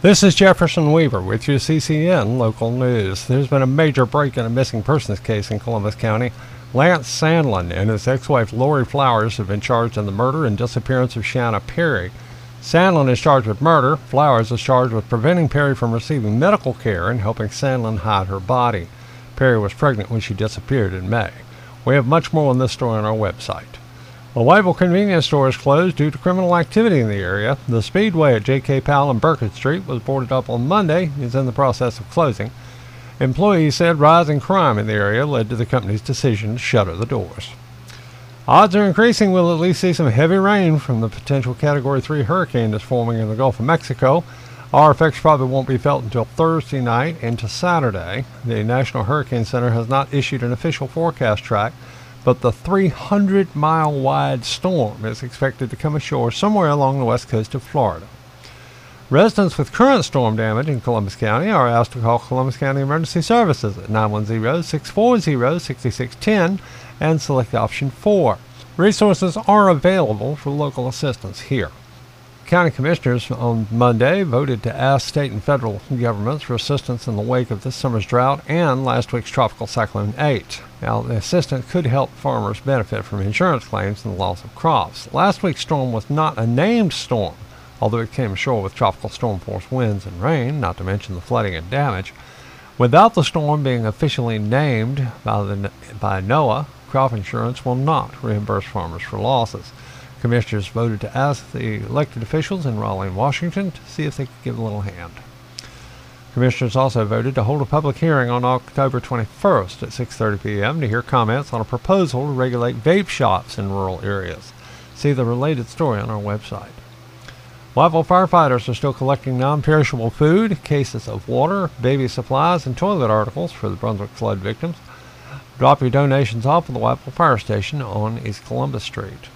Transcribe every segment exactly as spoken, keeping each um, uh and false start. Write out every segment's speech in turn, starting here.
This is Jefferson Weaver with your C C N Local News. There's been a major break in a missing persons case in Columbus County. Lance Sandlin and his ex-wife Lori Flowers have been charged in the murder and disappearance of Shanna Perry. Sandlin is charged with murder. Flowers is charged with preventing Perry from receiving medical care and helping Sandlin hide her body. Perry was pregnant when she disappeared in May. We have much more on this story on our website. The Whiteville convenience store is closed due to criminal activity in the area. The Speedway at J K Powell and Burkett Street was boarded up on Monday and is in the process of closing. Employees said rising crime in the area led to the company's decision to shutter the doors. Odds are increasing we'll at least see some heavy rain from the potential Category three hurricane that's forming in the Gulf of Mexico. Our effects probably won't be felt until Thursday night into Saturday. The National Hurricane Center has not issued an official forecast track, but the three hundred mile wide storm is expected to come ashore somewhere along the west coast of Florida. Residents with current storm damage in Columbus County are asked to call Columbus County Emergency Services at nine one zero, six four zero, six six one zero and select option four. Resources are available for local assistance here. County commissioners on Monday voted to ask state and federal governments for assistance in the wake of this summer's drought and last week's tropical cyclone eight. Now, the assistance could help farmers benefit from insurance claims and the loss of crops. Last week's storm was not a named storm, although it came ashore with tropical storm force winds and rain, not to mention the flooding and damage. Without the storm being officially named by, the, by NOAA, crop insurance will not reimburse farmers for losses. Commissioners voted to ask the elected officials in Raleigh and Washington to see if they could give a little hand. Commissioners also voted to hold a public hearing on October twenty-first at six thirty p m to hear comments on a proposal to regulate vape shops in rural areas. See the related story on our website. Whiteville firefighters are still collecting non-perishable food, cases of water, baby supplies, and toilet articles for the Brunswick flood victims. Drop your donations off at the Whiteville Fire Station on East Columbus Street.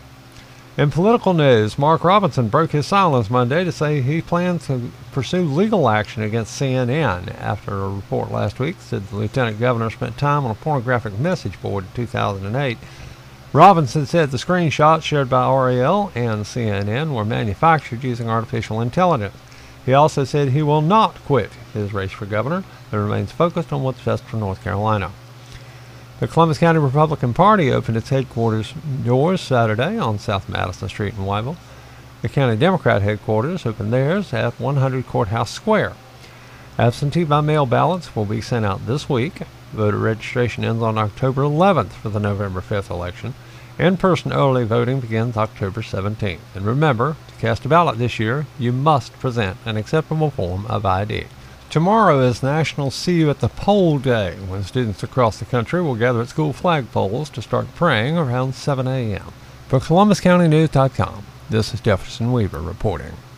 In political news, Mark Robinson broke his silence Monday to say he plans to pursue legal action against C N N after a report last week said the lieutenant governor spent time on a pornographic message board in two thousand eight. Robinson said the screenshots shared by R A L and C N N were manufactured using artificial intelligence. He also said he will not quit his race for governor, but remains focused on what's best for North Carolina. The Columbus County Republican Party opened its headquarters doors Saturday on South Madison Street in Whiteville. The County Democrat headquarters opened theirs at one hundred Courthouse Square. Absentee by mail ballots will be sent out this week. Voter registration ends on October eleventh for the November fifth election. In-person early voting begins October seventeenth. And remember, to cast a ballot this year, you must present an acceptable form of I D. Tomorrow is National See You at the Poll Day, when students across the country will gather at school flagpoles to start praying around seven a m For Columbus County News dot com, this is Jefferson Weaver reporting.